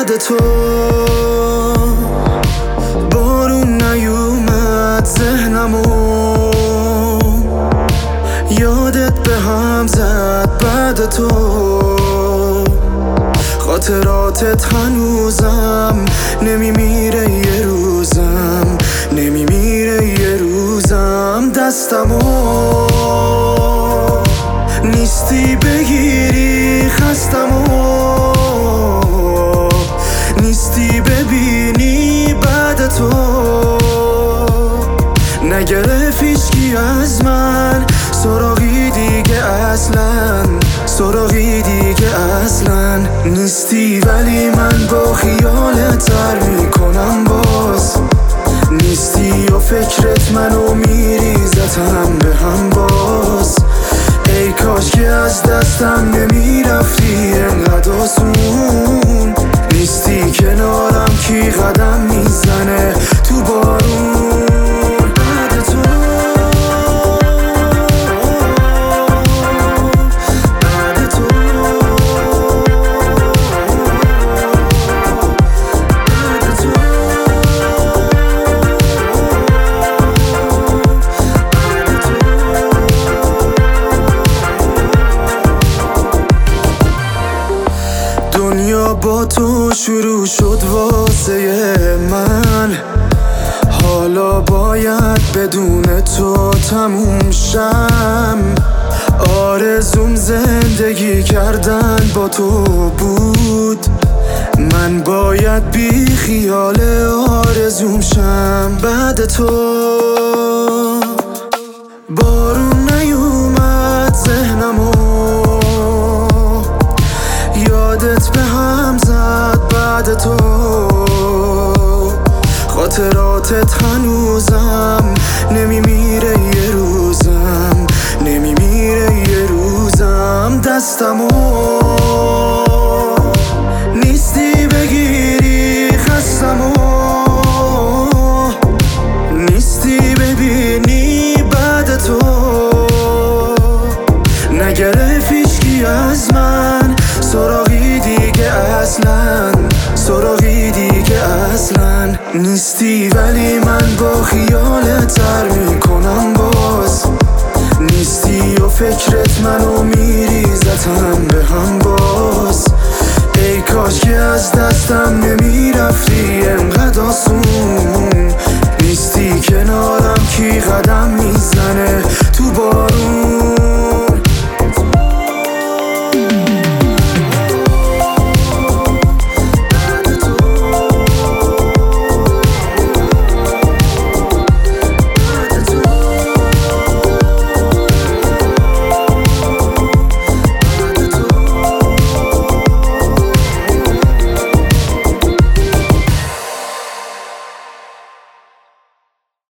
بعد تو بارون نیومد ذهنمو، یادت به هم زد بعد تو، خاطراتت هنوزم نمیمیره یه روزم، نمیمیره یه روزم. دستمو نیستی بگیری خستمو، نیستی ببینی بعد تو، نگرفت هیچکی از من سراغی دیگه اصلا، سراغی دیگه اصلا نیستی. ولی من با خیالت سر میکنم باز، نیستی و فکرت منو میریزتم به هم باز. ای کاش که از دستم نمیرفتی انقدر آسون، نیستی کنارم کی قدم میزنه تو بارون. بعد تو دنیا با تو شروع شد واسه من، حالا باید بدون تو تموم شم. آرزوم زندگی کردن با تو بود، من باید بی خیال آرزوم شم. بعد تو بارون نیومد ذهنمو، یادت به هم زد بعد تو، خاطراتت هنوزم نمیمیره یه روزم، نمیمیره یه روزم. دستمو نیستی بگیری خستمو، نیستی ببینی بعد تو، نگرفت هیچکی از من سراغی دیگه اصلا، سراغی دیگه اصلا نیستی. ولی من با خیالت سر میکنم باز، نیستی و فکرت منو میریزتم به هم باز. ای کاش که از دستم نمیرفتی انقدر آسون،